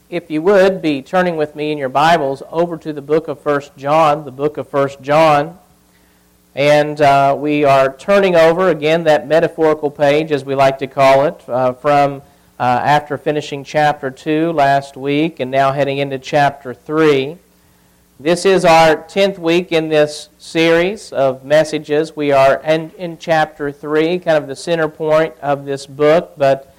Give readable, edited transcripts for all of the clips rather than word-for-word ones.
if you would, be turning with me in your Bibles over to the book of 1 John, the book of 1 John. And we are turning over, again, that metaphorical page, as we like to call it, from after finishing chapter 2 last week and now heading into chapter 3. This is our 10th week in this series of messages. We are in chapter 3, kind of the center point of this book, but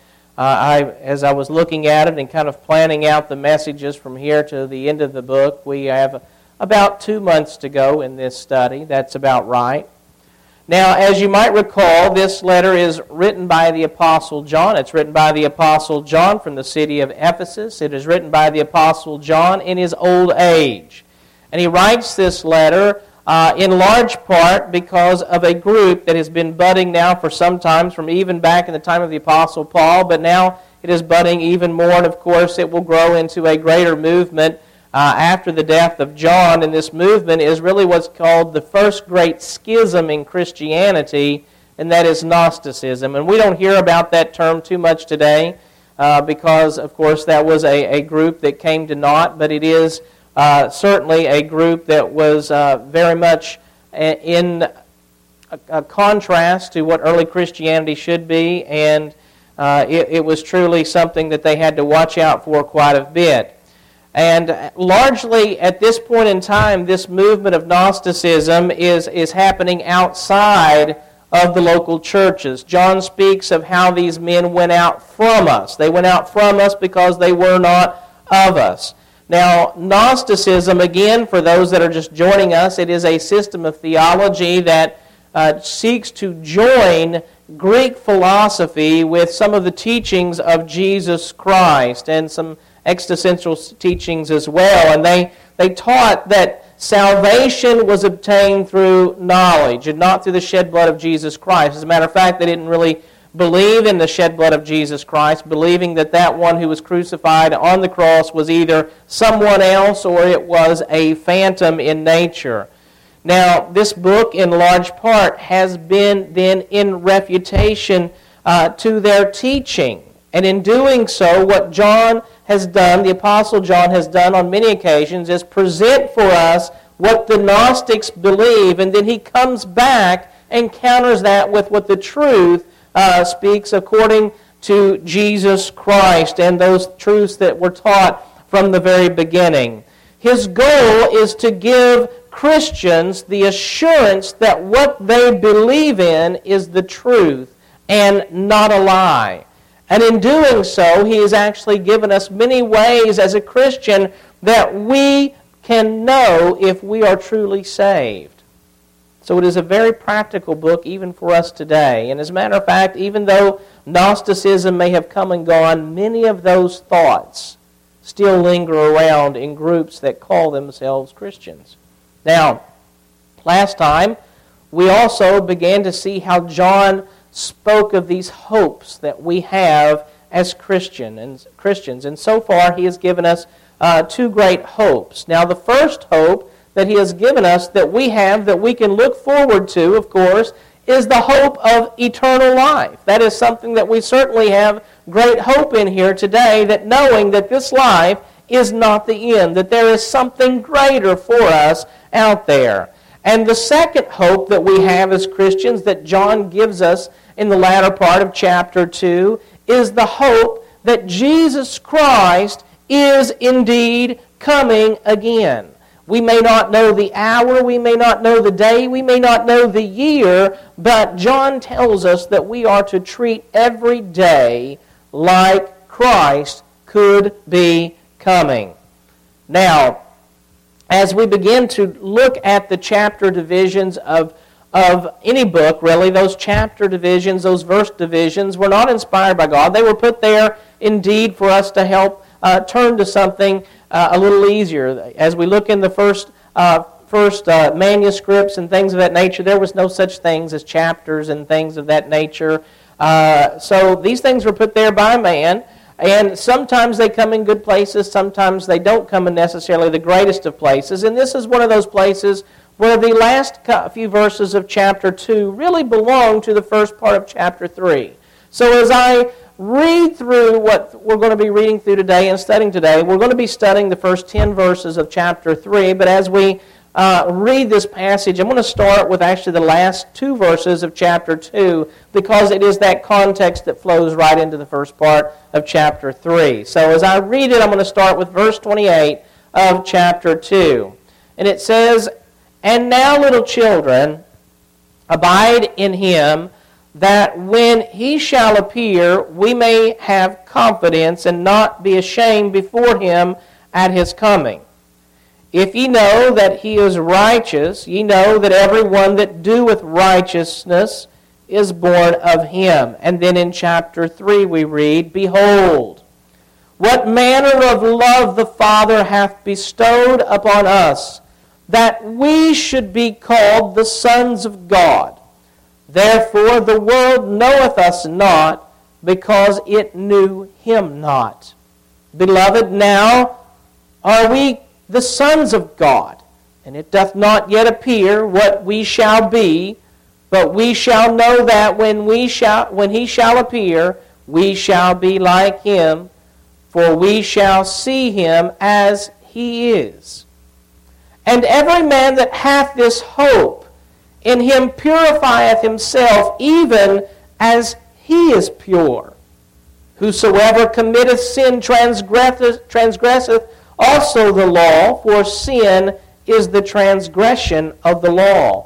as I was looking at it and kind of planning out the messages from here to the end of the book, we have about 2 months to go in this study. That's about right. Now, as you might recall, this letter is written by the Apostle John. It's written by the Apostle John from the city of Ephesus. It is written by the Apostle John in his old age. And he writes this letter in large part because of a group that has been budding now for some time, from even back in the time of the Apostle Paul, but now it is budding even more, and of course it will grow into a greater movement after the death of John. And this movement is really what's called the first great schism in Christianity, and that is Gnosticism. And we don't hear about that term too much today because, of course, that was a group that came to naught, but it is certainly a group that was very much in a contrast to what early Christianity should be, and it was truly something that they had to watch out for quite a bit. And largely at this point in time, this movement of Gnosticism is happening outside of the local churches. John speaks of how these men went out from us. They went out from us because they were not of us. Now, Gnosticism, again, for those that are just joining us, it is a system of theology that seeks to join Greek philosophy with some of the teachings of Jesus Christ and some existential teachings as well. And they taught that salvation was obtained through knowledge and not through the shed blood of Jesus Christ. As a matter of fact, they didn't really believe in the shed blood of Jesus Christ, believing that one who was crucified on the cross was either someone else or it was a phantom in nature. Now, this book, in large part, has been then in refutation to their teaching. And in doing so, what John has done, the Apostle John has done on many occasions, is present for us what the Gnostics believe, and then he comes back and counters that with what the truth speaks according to Jesus Christ and those truths that were taught from the very beginning. His goal is to give Christians the assurance that what they believe in is the truth and not a lie. And in doing so, he has actually given us many ways as a Christian that we can know if we are truly saved. So it is a very practical book even for us today. And as a matter of fact, even though Gnosticism may have come and gone, many of those thoughts still linger around in groups that call themselves Christians. Now, last time, we also began to see how John spoke of these hopes that we have as Christians. And so far, he has given us two great hopes. Now, the first hope that he has given us that we have, that we can look forward to, of course, is the hope of eternal life. That is something that we certainly have great hope in here today, that knowing that this life is not the end, that there is something greater for us out there. And the second hope that we have as Christians that John gives us in the latter part of chapter 2 is the hope that Jesus Christ is indeed coming again. We may not know the hour, we may not know the day, we may not know the year, but John tells us that we are to treat every day like Christ could be coming. Now, as we begin to look at the chapter divisions of any book, really, those chapter divisions, those verse divisions were not inspired by God. They were put there indeed for us to help turn to something a little easier. As we look in the first manuscripts and things of that nature, there was no such things as chapters and things of that nature. So these things were put there by man, and sometimes they come in good places, sometimes they don't come in necessarily the greatest of places. And this is one of those places where the last few verses of chapter 2 really belong to the first part of chapter 3. So as I read through what we're going to be reading through today and studying today, we're going to be studying the first 10 verses of chapter 3. But as we read this passage, I'm going to start with actually the last 2 verses of chapter 2 because it is that context that flows right into the first part of chapter 3. So as I read it, I'm going to start with verse 28 of chapter 2. And it says, "And now, little children, abide in him, that when he shall appear, we may have confidence and not be ashamed before him at his coming. If ye know that he is righteous, ye know that every one that doeth righteousness is born of him." And then in chapter 3 we read, "Behold, what manner of love the Father hath bestowed upon us, that we should be called the sons of God. Therefore the world knoweth us not, because it knew him not. Beloved, now are we the sons of God, and it doth not yet appear what we shall be, but we shall know that when he shall appear, we shall be like him, for we shall see him as he is. And every man that hath this hope in him purifieth himself, even as he is pure. Whosoever committeth sin transgresseth also the law, for sin is the transgression of the law.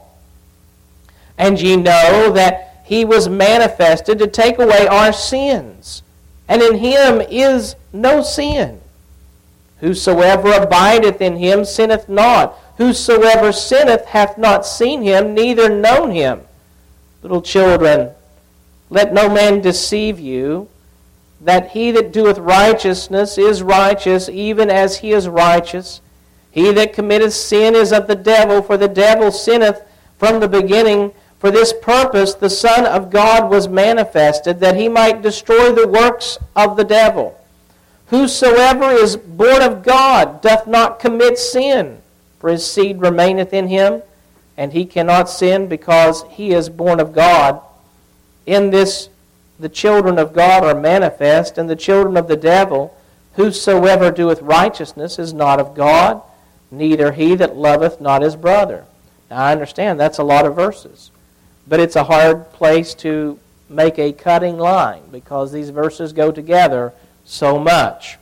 And ye know that he was manifested to take away our sins, and in him is no sin. Whosoever abideth in him sinneth not. Whosoever sinneth hath not seen him, neither known him. Little children, let no man deceive you, that he that doeth righteousness is righteous, even as he is righteous. He that committeth sin is of the devil, for the devil sinneth from the beginning. For this purpose the Son of God was manifested, that he might destroy the works of the devil. Whosoever is born of God doth not commit sin, for his seed remaineth in him, and he cannot sin, because he is born of God. In this the children of God are manifest, and the children of the devil. Whosoever doeth righteousness is not of God, neither he that loveth not his brother." Now I understand that's a lot of verses, but it's a hard place to make a cutting line, because these verses go together so much.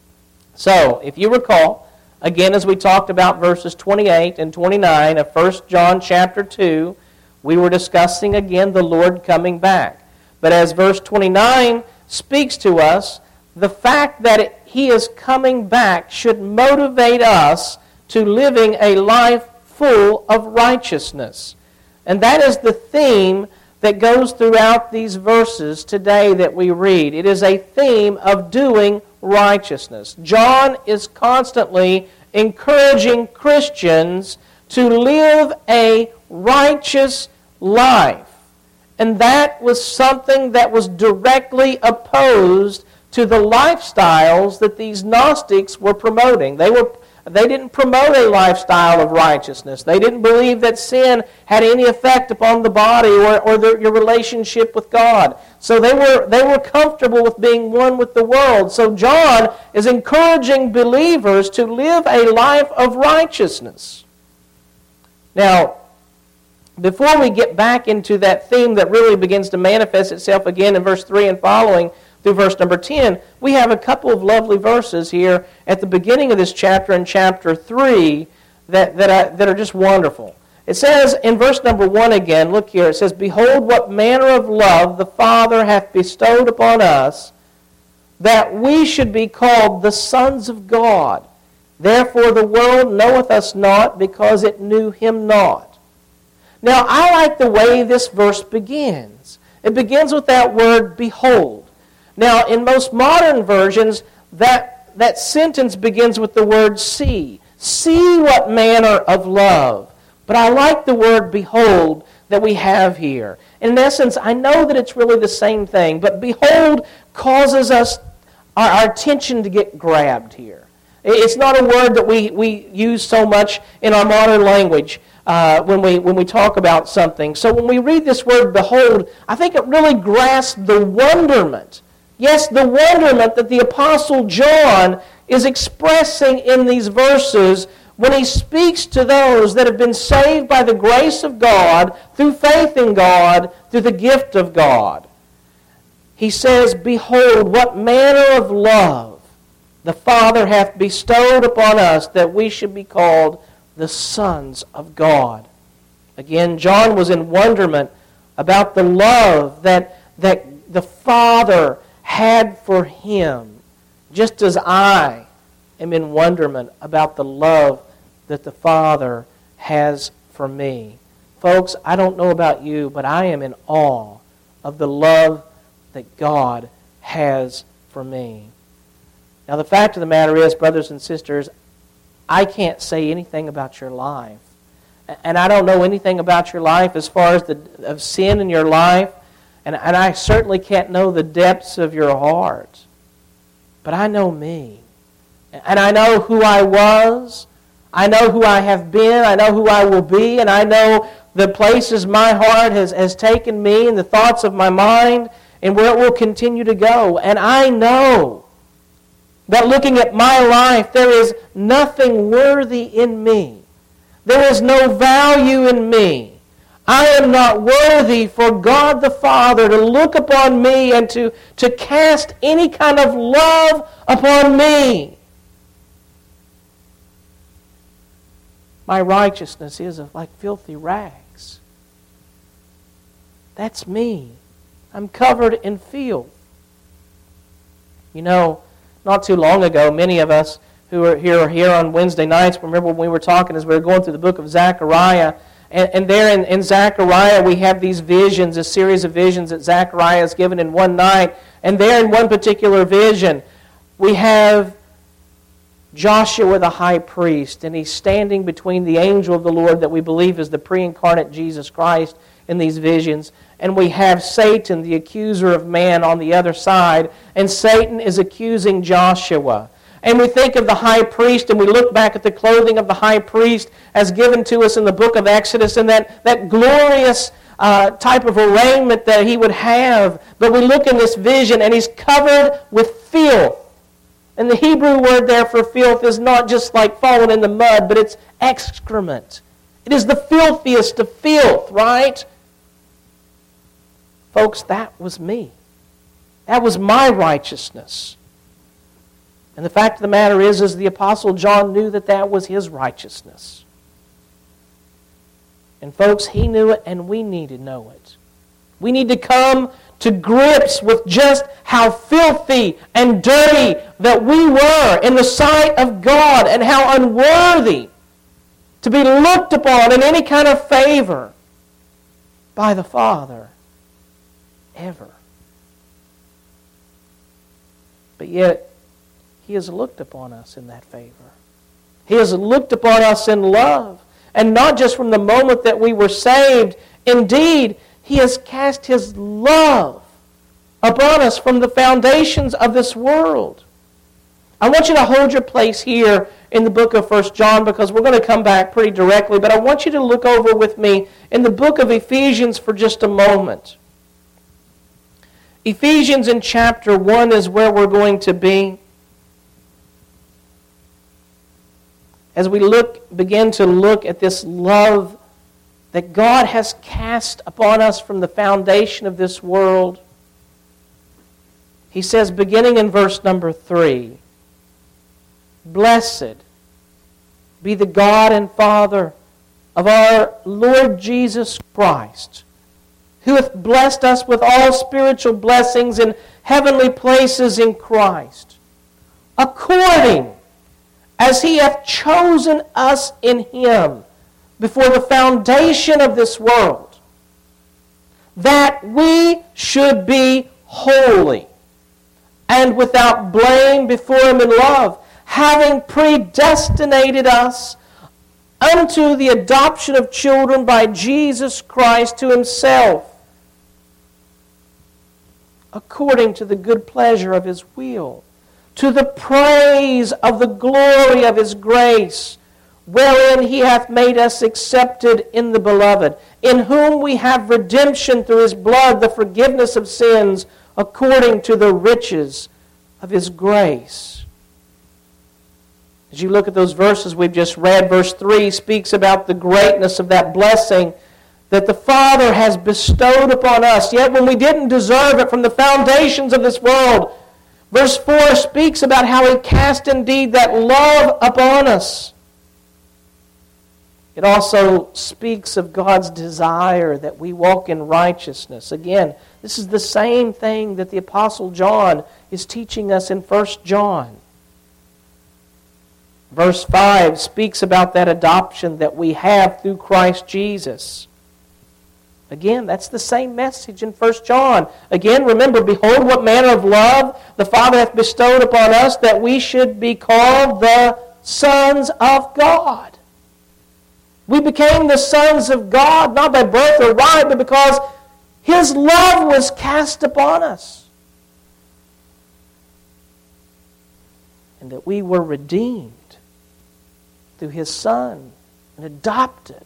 So, if you recall, again, as we talked about verses 28 and 29 of 1 John chapter 2, we were discussing again the Lord coming back. But as verse 29 speaks to us, the fact that he is coming back should motivate us to living a life full of righteousness. And that is the theme that goes throughout these verses today that we read. It is a theme of doing righteousness. John is constantly encouraging Christians to live a righteous life. And that was something that was directly opposed to the lifestyles that these Gnostics were promoting. They didn't promote a lifestyle of righteousness. They didn't believe that sin had any effect upon the body or your relationship with God. So they were comfortable with being one with the world. So John is encouraging believers to live a life of righteousness. Now, before we get back into that theme that really begins to manifest itself again in verse 3 and following through verse number 10, we have a couple of lovely verses here at the beginning of this chapter, in chapter 3, that are just wonderful. It says in verse number 1 again, look here, it says, "Behold, what manner of love the Father hath bestowed upon us, that we should be called the sons of God. Therefore the world knoweth us not, because it knew him not." Now, I like the way this verse begins. It begins with that word, behold. Now, in most modern versions, that sentence begins with the word see. See what manner of love. But I like the word behold that we have here. In essence, I know that it's really the same thing, but behold causes us, our attention to get grabbed here. It's not a word that we use so much in our modern language when we talk about something. So when we read this word behold, I think it really grasps the wonderment Yes, the wonderment that the Apostle John is expressing in these verses when he speaks to those that have been saved by the grace of God, through faith in God, through the gift of God. He says, "Behold, what manner of love the Father hath bestowed upon us, that we should be called the sons of God." Again, John was in wonderment about the love that the Father had for him, just as I am in wonderment about the love that the Father has for me. Folks, I don't know about you, but I am in awe of the love that God has for me. Now, the fact of the matter is, brothers and sisters, I can't say anything about your life. And I don't know anything about your life as far as of sin in your life. And I certainly can't know the depths of your heart. But I know me. And I know who I was. I know who I have been. I know who I will be. And I know the places my heart has taken me and the thoughts of my mind and where it will continue to go. And I know that looking at my life, there is nothing worthy in me. There is no value in me. I am not worthy for God the Father to look upon me and to cast any kind of love upon me. My righteousness is like filthy rags. That's me. I'm covered in filth. You know, not too long ago, many of us who are here on Wednesday nights, remember when we were talking as we were going through the book of Zechariah, and there in Zechariah we have these visions, a series of visions that Zechariah is given in one night. And there in one particular vision, we have Joshua the high priest, and he's standing between the angel of the Lord that we believe is the pre-incarnate Jesus Christ in these visions. And we have Satan, the accuser of man, on the other side, and Satan is accusing Joshua. And we think of the high priest, and we look back at the clothing of the high priest as given to us in the book of Exodus, and that glorious type of arraignment that he would have. But we look in this vision, and he's covered with filth. And the Hebrew word there for filth is not just like falling in the mud, but it's excrement. It is the filthiest of filth, right? Folks, that was me. That was my righteousness. And the fact of the matter is the Apostle John knew that was his righteousness. And folks, he knew it, and we need to know it. We need to come to grips with just how filthy and dirty that we were in the sight of God, and how unworthy to be looked upon in any kind of favor by the Father ever. But yet, He has looked upon us in that favor. He has looked upon us in love. And not just from the moment that we were saved. Indeed, He has cast His love upon us from the foundations of this world. I want you to hold your place here in the book of 1 John, because we're going to come back pretty directly. But I want you to look over with me in the book of Ephesians for just a moment. Ephesians in chapter 1 is where we're going to be. As we begin to look at this love that God has cast upon us from the foundation of this world, he says, beginning in verse number 3, "Blessed be the God and Father of our Lord Jesus Christ, who hath blessed us with all spiritual blessings in heavenly places in Christ, according as He hath chosen us in Him before the foundation of this world, that we should be holy and without blame before Him in love, having predestinated us unto the adoption of children by Jesus Christ to Himself, according to the good pleasure of His will, to the praise of the glory of His grace, wherein He hath made us accepted in the Beloved, in whom we have redemption through His blood, the forgiveness of sins, according to the riches of His grace. As you look at those verses we've just read, verse 3 speaks about the greatness of that blessing that the Father has bestowed upon us, yet when we didn't deserve it from the foundations of this world. Verse 4 speaks about how He cast indeed that love upon us. It also speaks of God's desire that we walk in righteousness. Again, this is the same thing that the Apostle John is teaching us in 1 John. Verse 5 speaks about that adoption that we have through Christ Jesus. Again, that's the same message in 1 John. Again, remember, behold what manner of love the Father hath bestowed upon us, that we should be called the sons of God. We became the sons of God, not by birth or right, but because His love was cast upon us. And that we were redeemed through His Son and adopted.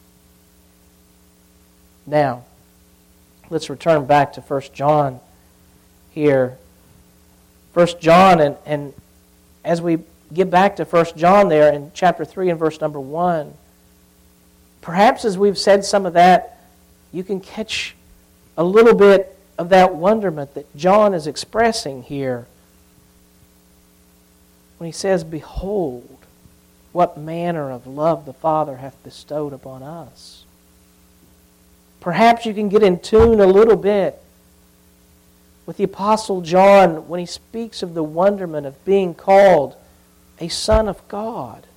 Now, let's return back to 1 John here. 1 John, and as we get back to 1 John there in chapter 3 and verse number 1, perhaps as we've said some of that, you can catch a little bit of that wonderment that John is expressing here when he says, behold, what manner of love the Father hath bestowed upon us. Perhaps you can get in tune a little bit with the Apostle John when he speaks of the wonderment of being called a son of God.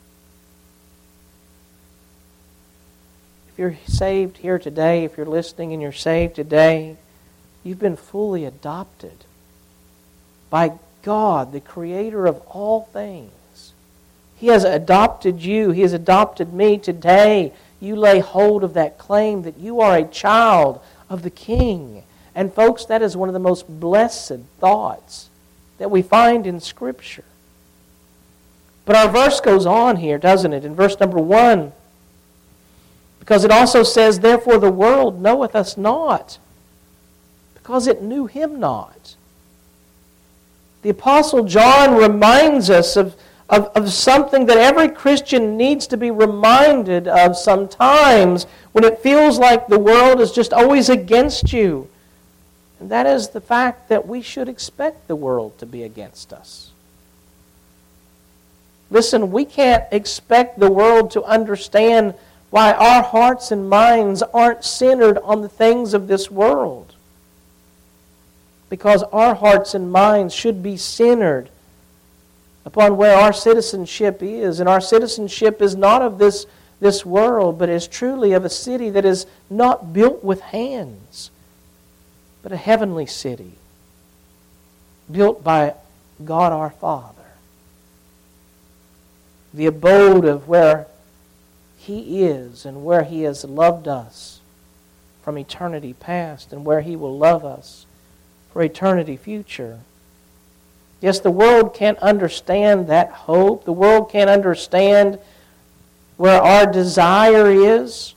If you're saved here today, if you're listening and you're saved today, you've been fully adopted by God, the Creator of all things. He has adopted you. He has adopted me today. You lay hold of that claim that you are a child of the King. And folks, that is one of the most blessed thoughts that we find in Scripture. But our verse goes on here, doesn't it? In verse number 1, because it also says, therefore the world knoweth us not, because it knew Him not. The Apostle John reminds us of something that every Christian needs to be reminded of sometimes when it feels like the world is just always against you. And that is the fact that we should expect the world to be against us. Listen, we can't expect the world to understand why our hearts and minds aren't centered on the things of this world. Because our hearts and minds should be centered upon where our citizenship is. And our citizenship is not of this world, but is truly of a city that is not built with hands, but a heavenly city built by God our Father. The abode of where He is and where He has loved us from eternity past and where He will love us for eternity future. Yes, the world can't understand that hope. The world can't understand where our desire is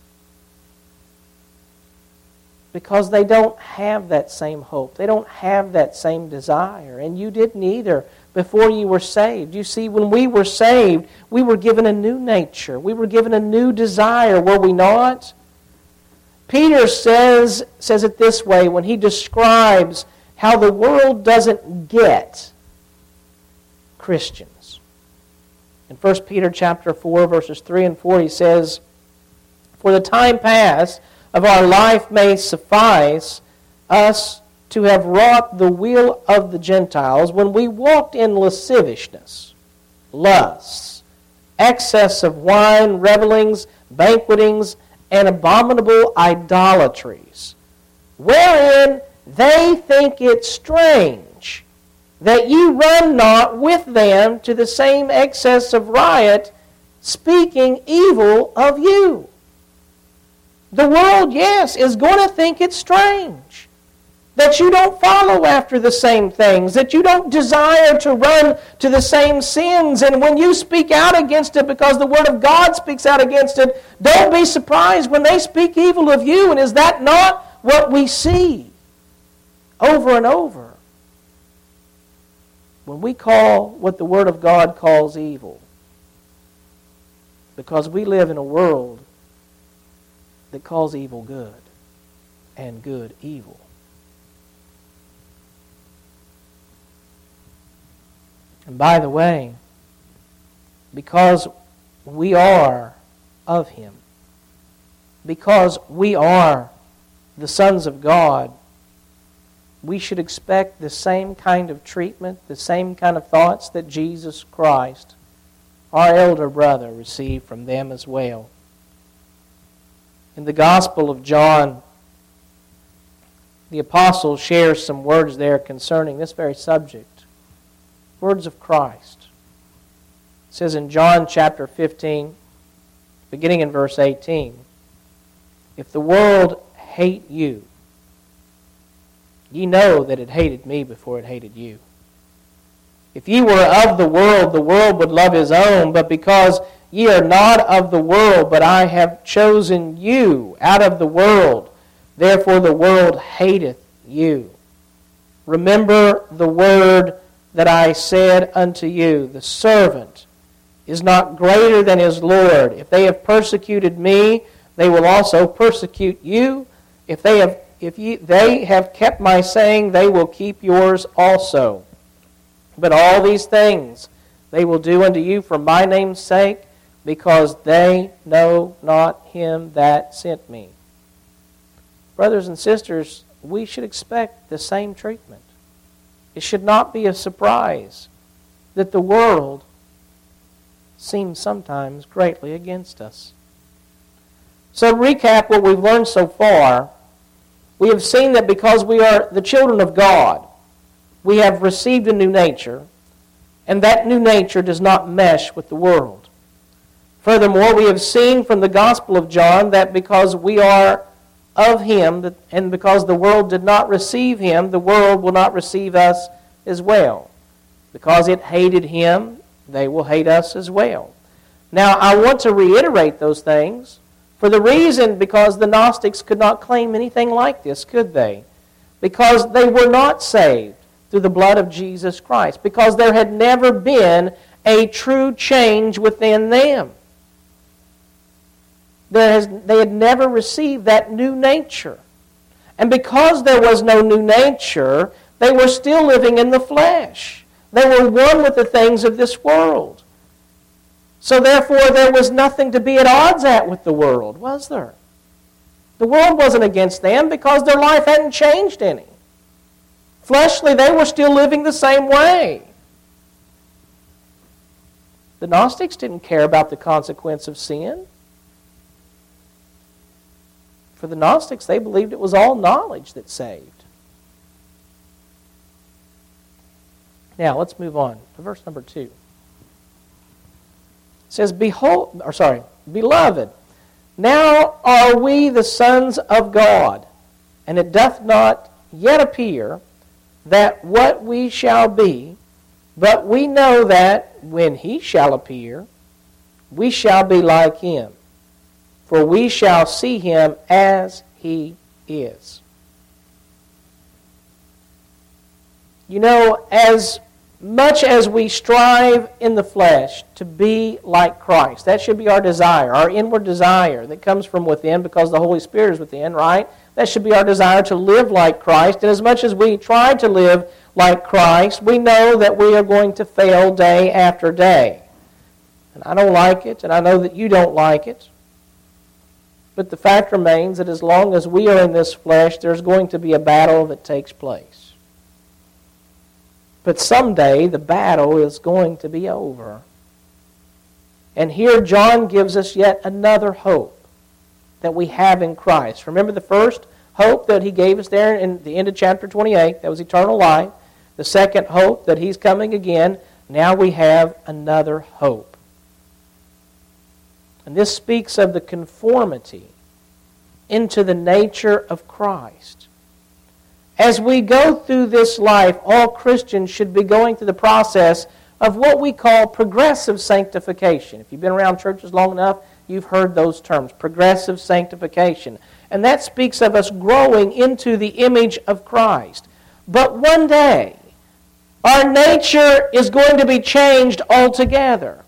because they don't have that same hope. They don't have that same desire. And you didn't either before you were saved. You see, when we were saved, we were given a new nature. We were given a new desire, were we not? Peter says it this way when he describes how the world doesn't get Christians. In 1 Peter chapter 4, verses 3 and 4, he says, for the time past of our life may suffice us to have wrought the will of the Gentiles when we walked in lasciviousness, lusts, excess of wine, revellings, banquetings, and abominable idolatries, wherein they think it strange that ye run not with them to the same excess of riot, speaking evil of you. The world, yes, is going to think it's strange that you don't follow after the same things, that you don't desire to run to the same sins. And when you speak out against it because the Word of God speaks out against it, don't be surprised when they speak evil of you. And is that not what we see? over and over when we call what the Word of God calls evil, because we live in a world that calls evil good and good evil. And by the way, because we are of Him, because we are the sons of God, we should expect the same kind of treatment, the same kind of thoughts that Jesus Christ, our elder brother, received from them as well. In the Gospel of John, the apostle shares some words there concerning this very subject. Words of Christ. It says in John chapter 15, beginning in verse 18, "If the world hate you, ye know that it hated me before it hated you. If ye were of the world would love his own, but because ye are not of the world, but I have chosen you out of the world, therefore the world hateth you. Remember the word that I said unto you, the servant is not greater than his Lord. If they have persecuted me, they will also persecute you. If they have kept my saying, they will keep yours also. But all these things they will do unto you for my name's sake, because they know not him that sent me." Brothers and sisters, we should expect the same treatment. It should not be a surprise that the world seems sometimes greatly against us. So to recap what we've learned so far, we have seen that because we are the children of God, we have received a new nature, and that new nature does not mesh with the world. Furthermore, we have seen from the Gospel of John that because we are of Him, and because the world did not receive Him, the world will not receive us as well. Because it hated Him, they will hate us as well. Now, I want to reiterate those things for the reason because the Gnostics could not claim anything like this, could they? Because they were not saved through the blood of Jesus Christ. Because there had never been a true change within them. They had never received that new nature. And because there was no new nature, they were still living in the flesh. They were one with the things of this world. So therefore, there was nothing to be at odds at with the world, was there? The world wasn't against them because their life hadn't changed any. Fleshly, they were still living the same way. The Gnostics didn't care about the consequence of sin. For the Gnostics, they believed it was all knowledge that saved. Now, let's move on to verse number 2. It says, "Beloved, now are we the sons of God, and it doth not yet appear that what we shall be, but we know that when He shall appear, we shall be like Him. For we shall see Him as He is." You know, as much as we strive in the flesh to be like Christ, that should be our desire, our inward desire that comes from within because the Holy Spirit is within, right? That should be our desire to live like Christ. And as much as we try to live like Christ, we know that we are going to fail day after day. And I don't like it, and I know that you don't like it. But the fact remains that as long as we are in this flesh, there's going to be a battle that takes place. But someday the battle is going to be over. And here John gives us yet another hope that we have in Christ. Remember the first hope that he gave us there in the end of chapter 28, that was eternal life. The second hope that He's coming again. Now we have another hope. And this speaks of the conformity into the nature of Christ. As we go through this life, all Christians should be going through the process of what we call progressive sanctification. If you've been around churches long enough, you've heard those terms, progressive sanctification. And that speaks of us growing into the image of Christ. But one day, our nature is going to be changed altogether.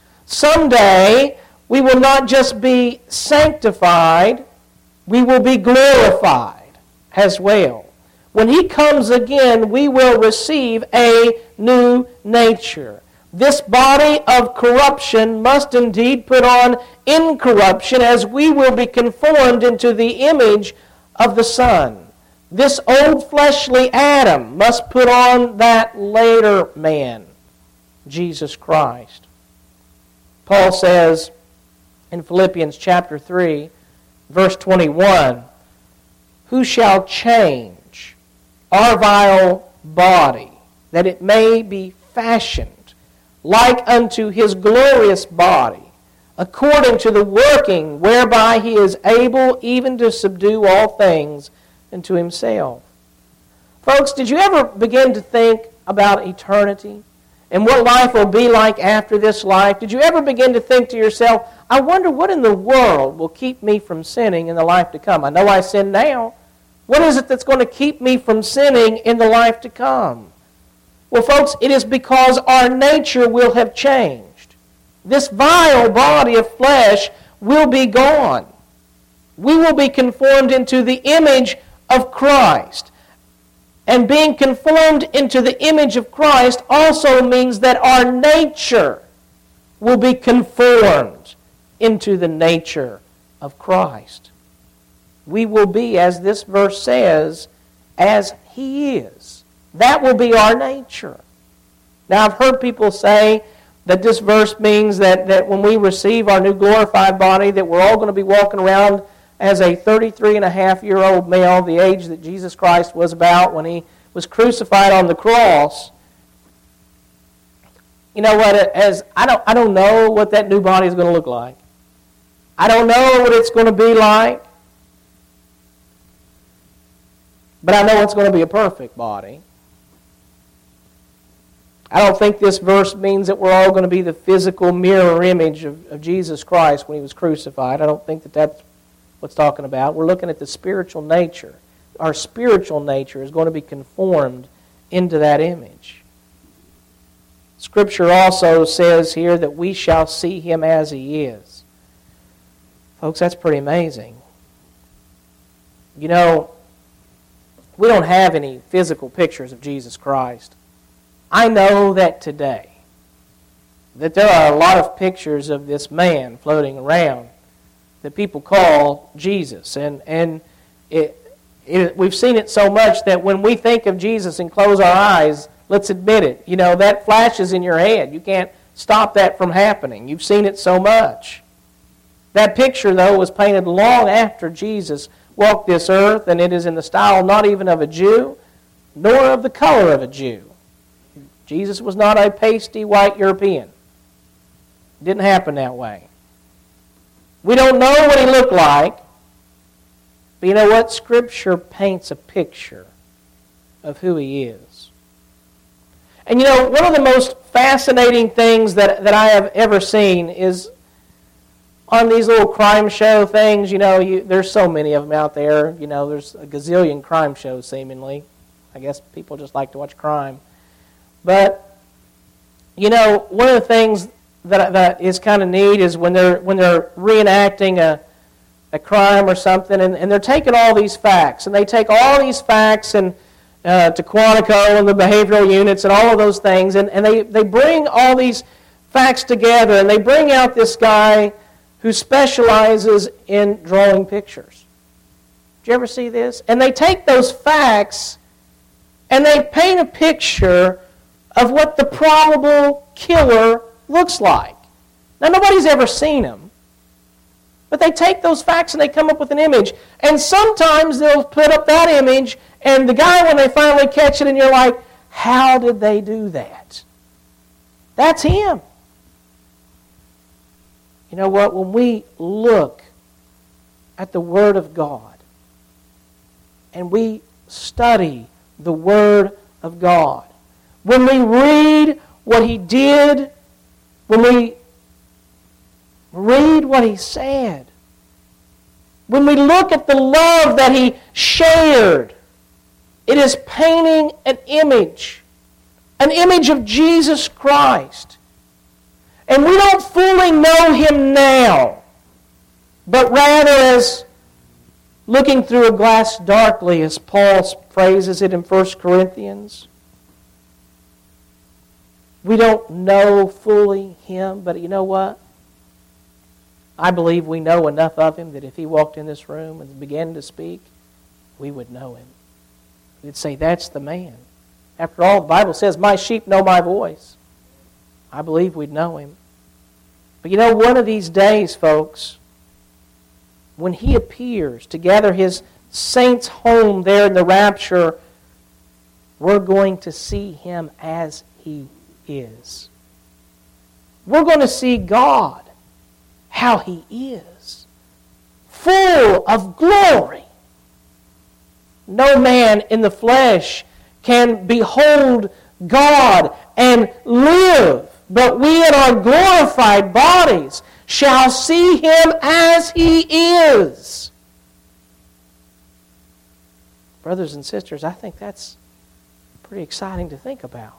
Someday, we will not just be sanctified, we will be glorified as well. When He comes again, we will receive a new nature. This body of corruption must indeed put on incorruption, as we will be conformed into the image of the Son. This old fleshly Adam must put on that later man, Jesus Christ. Paul says in Philippians chapter 3, verse 21, "Who shall change our vile body, that it may be fashioned like unto His glorious body, according to the working whereby He is able even to subdue all things unto Himself." Folks, did you ever begin to think about eternity and what life will be like after this life? Did you ever begin to think to yourself, I wonder what in the world will keep me from sinning in the life to come? I know I sin now. What is it that's going to keep me from sinning in the life to come? Well, folks, it is because our nature will have changed. This vile body of flesh will be gone. We will be conformed into the image of Christ. And being conformed into the image of Christ also means that our nature will be conformed into the nature of Christ. We will be, as this verse says, as He is. That will be our nature. Now, I've heard people say that this verse means that when we receive our new glorified body, that we're all going to be walking around as a 33-and-a-half-year-old male, the age that Jesus Christ was about when He was crucified on the cross. You know what? I don't know what that new body is going to look like. I don't know what it's going to be like. But I know it's going to be a perfect body. I don't think this verse means that we're all going to be the physical mirror image of Jesus Christ when He was crucified. I don't think that that's what it's talking about. We're looking at the spiritual nature. Our spiritual nature is going to be conformed into that image. Scripture also says here that we shall see Him as He is. Folks, that's pretty amazing. You know, we don't have any physical pictures of Jesus Christ. I know that today, that there are a lot of pictures of this man floating around that people call Jesus. And we've seen it so much that when we think of Jesus and close our eyes, let's admit it, you know, that flashes in your head. You can't stop that from happening. You've seen it so much. That picture, though, was painted long after Jesus walked this earth, and it is in the style not even of a Jew, nor of the color of a Jew. Jesus was not a pasty white European. It didn't happen that way. We don't know what He looked like, but you know what? Scripture paints a picture of who He is. And you know, one of the most fascinating things that I have ever seen is on these little crime show things. You know, there's so many of them out there. You know, there's a gazillion crime shows seemingly. I guess people just like to watch crime. But, you know, one of the things that is kind of neat is when they're reenacting a crime or something, and they're taking all these facts, and they take all these facts and to Quantico and the behavioral units and all of those things, and they bring all these facts together, and they bring out this guy who specializes in drawing pictures. Did you ever see this? And they take those facts and they paint a picture of what the probable killer looks like. Now, nobody's ever seen him, but they take those facts and they come up with an image. And sometimes they'll put up that image, and the guy, when they finally catch it, and you're like, how did they do that? That's him. You know what? When we look at the Word of God and we study the Word of God, when we read what He did, when we read what He said, when we look at the love that He shared, It is painting an image of Jesus Christ. And we don't fully know Him now, but rather as looking through a glass darkly, as Paul phrases it in 1 Corinthians. We don't know fully Him, but you know what? I believe we know enough of Him that if He walked in this room and began to speak, we would know Him. We'd say, that's the man. After all, the Bible says, my sheep know my voice. I believe we'd know Him. But you know, one of these days, folks, when He appears to gather His saints home there in the rapture, we're going to see Him as He is. We're going to see God how He is, full of glory. No man in the flesh can behold God and live, but we in our glorified bodies shall see Him as He is. Brothers and sisters, I think that's pretty exciting to think about.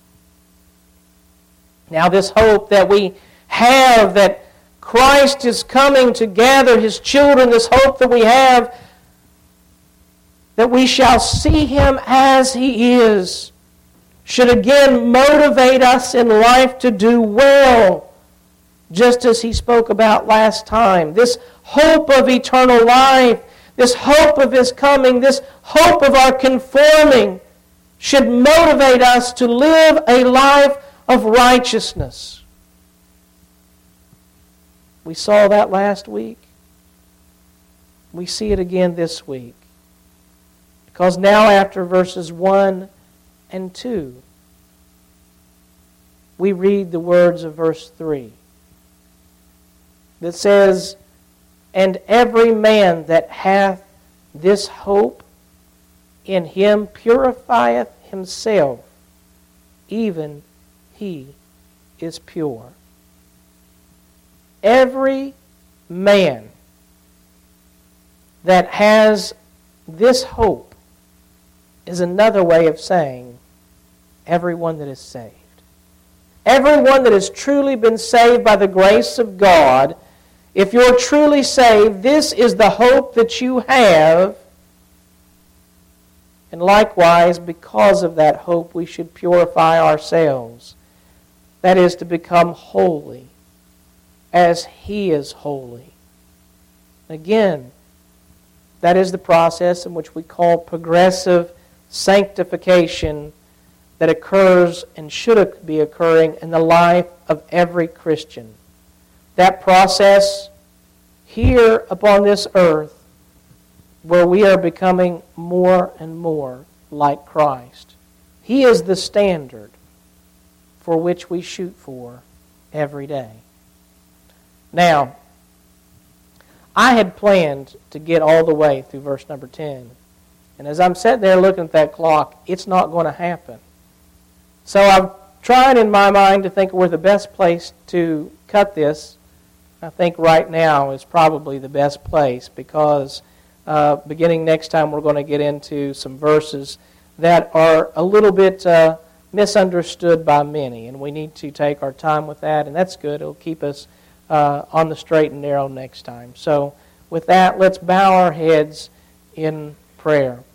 Now, this hope that we have that Christ is coming to gather His children, this hope that we have that we shall see Him as He is, should again motivate us in life to do well, just as he spoke about last time. This hope of eternal life, this hope of His coming, this hope of our conforming should motivate us to live a life of righteousness. We saw that last week. We see it again this week. Because now after verses 1 and 2, we read the words of verse 3 that says, and every man that hath this hope in Him purifieth himself, even he is pure. Every man that has this hope is another way of saying everyone that is saved. Everyone that has truly been saved by the grace of God, if you're truly saved, this is the hope that you have. And likewise, because of that hope, we should purify ourselves. That is, to become holy as He is holy. Again, that is the process in which we call progressive sanctification that occurs and should be occurring in the life of every Christian. That process here upon this earth, where we are becoming more and more like Christ. He is the standard for which we shoot for every day. Now, I had planned to get all the way through verse number 10. And as I'm sitting there looking at that clock, it's not going to happen. So I've tried in my mind to think where the best place to cut this. I think right now is probably the best place, because beginning next time we're going to get into some verses that are a little bit misunderstood by many, and we need to take our time with that, and that's good. It'll keep us on the straight and narrow next time. So with that, let's bow our heads in prayer.